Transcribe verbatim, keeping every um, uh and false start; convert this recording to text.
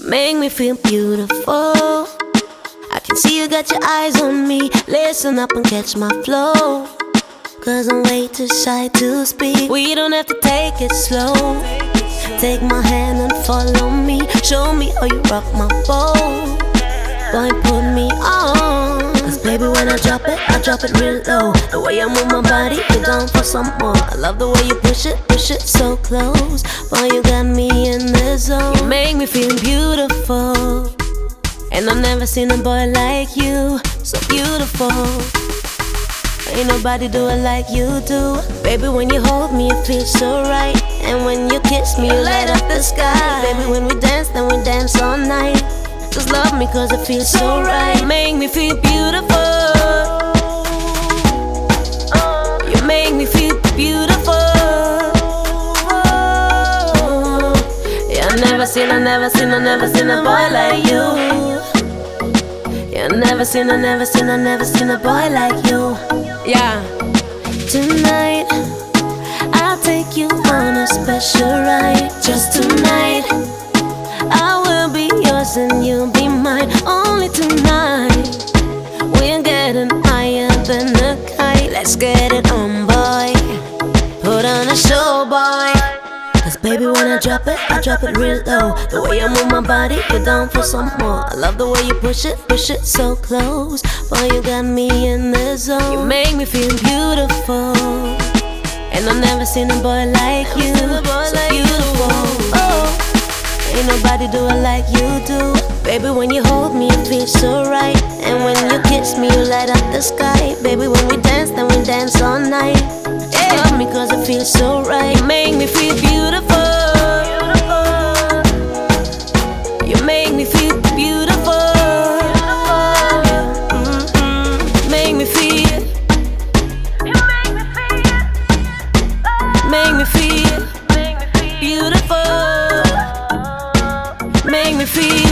Make me feel beautiful. I can see you got your eyes on me. Listen up and catch my flow, cause I'm way too shy to speak. We don't have to take it slow. Take my hand and follow me. Show me how you rock my boat. Boy, put me on. Cause baby, when I drop it, I drop it real low. The way I move my body, you're down for some more. I love the way you push it, push it so close. Boy, you got me in the zone. You make me feel beautiful, and I've never seen a boy like you. So beautiful, ain't nobody do it like you do. Baby, when you hold me, it feels so right. And when you kiss me, you light up the sky. Baby, when we dance, then we dance all night. Just love me cause it feels so right. Make me feel beautiful. You make me feel beautiful. Yeah, I never seen, I never seen, I never seen a boy like you. Yeah, I never seen, I never seen, I never seen a boy like you. Yeah. Tonight, I'll take you on a special ride. Just tonight, I will be yours and you'll be mine. Only tonight, we're getting higher than a kite. Let's get it on, boy. Put on a show, boy. Cause baby, when I drop it, I drop it real low. The way I move my body, you're down for some more. I love the way you push it, push it so close. Boy, you got me in the zone. You make me feel beautiful, and I've never seen a boy like you. So beautiful, oh, ain't nobody do it like you do. Baby, when you hold me, it feels so right. And when you kiss me, you light up the sky. Baby, when we dance, then we dance all night. Yeah. Love me cause it feels so right. You make me feel beautiful. You make me feel beautiful. Mm-hmm. Make me feel. Make me feel beautiful. Make me feel.